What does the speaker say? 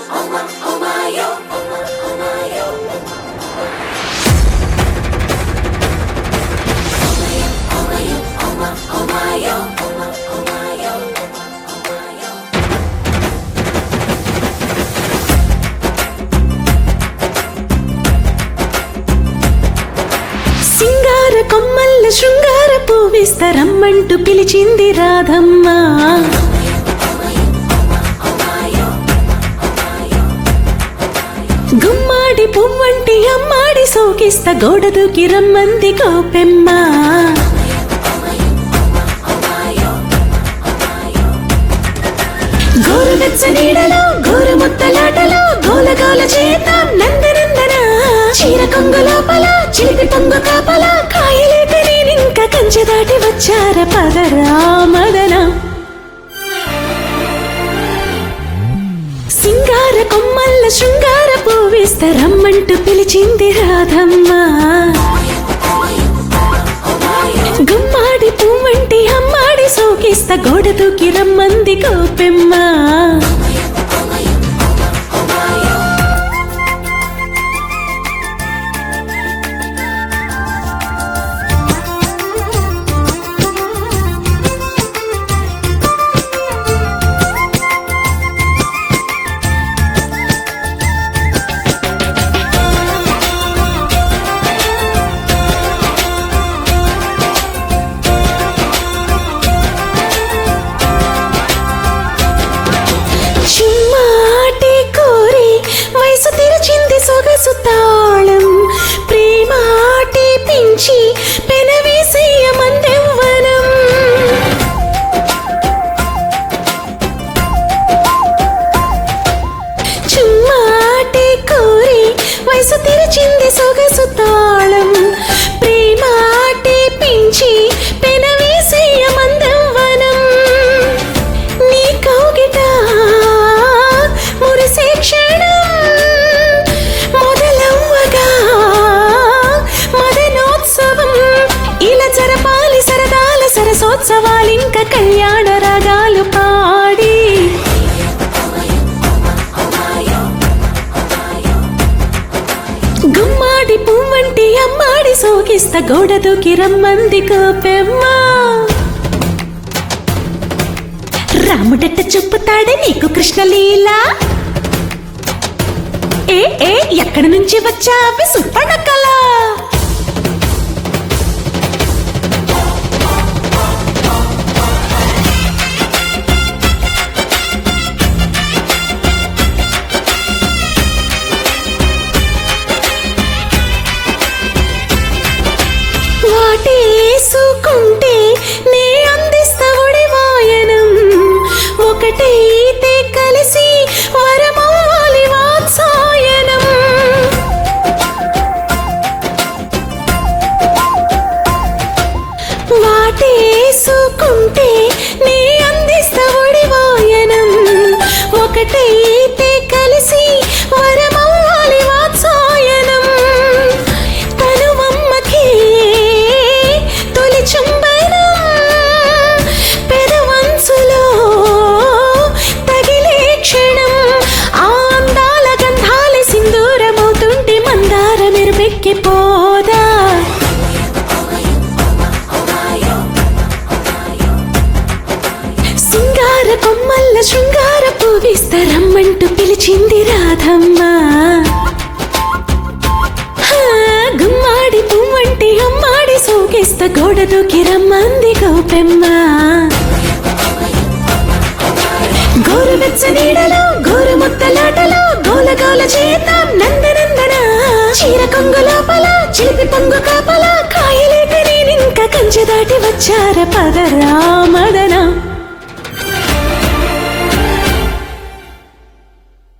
సింగార కొమ్మల్ల శృంగార పూవిస్తరమ్మంటూ పిలిచింది రాధమ్మ. గుమ్మాడి పువ్వంటి అమ్మాడి సోకిస్త గోడ దూకి రమ్మంది గోపెమ్మ. గోరువెచ్చ నీడలో గోరు ముత్తలాటలో గోలగోల చేద్దాం నందనందన. చీర కొంగు లోపల చిలిపి పొంగు కాపల కాయలేక నేనింక కంచె దాటి వచ్చార పదరా మదన. సింగార కొమ్మల్ల శృంగార పూవిస్తరమ్మంటూ పిలిచింది రాధమ్మ. గుమ్మాడి పువ్వంటి అమ్మాడి సోకిస్త గోడ దూకి రమ్మంది గోపెమ్మ. సొగసు తాళం ప్రేమాటి పెంచి పెనవేసేయ మందెవ్వనం. చుమ్మాటి కోరి వయసు తెరిచింది సొగసు తాళం ప్రేమాటి పెంచి పెనవేసేయ మందెవ్వనం. నీ కౌగిట మురిసే క్షణం జరపాలి సరదాల సరసోత్సవాలింక కళ్యాణ రాగాలు పాడి. గుమ్మాడి పువ్వంటి అమ్మాడి సోకిస్త గోడ దూకి రమ్మంది గోపెమ్మ. రాముడట్ట చూపుతాడే నీకు కృష్ణలీల. ఏ ఏ ఎక్కడి నుంచి వచ్చావి సుప్పనకల. వాటేసుకుంటే నే అందిస్తా ఒడి వాయనం. ఒకటైతే కలిసి వరమవ్వాలి వాత్సాయనం. వాటేసుకుంటే నే అందిస్తా ఒడి వాయనం. ఒకటైతే కలిసి వరమవ్వాలి వాత్సాయనం. తనువమ్మకి తొలి చుంబనం పెదవంచులో తగిలే క్షణం. ఆ అందాల గంధాల సింధూరమవుతుంటే మందార మెరుపెక్కిపోదా. సింగార కొమ్మల్ల శృంగార పూవిస్తరమ్మంటూ పిలిచింది రాధమ్మ. గుమ్మాడి పువ్వంటి అమ్మాడి సోకిస్త గోడ దూకి రమ్మంది గోపెమ్మ. గోరువెచ్చ నీడలో గోరు ముత్తలాటలో గోలగోల చేద్దాం నందనందన. చీర కొంగు లోపల చిలిపి పొంగు కాపల కాయలేక నేనింక కంచె దాటి వచ్చార పదరా మదన.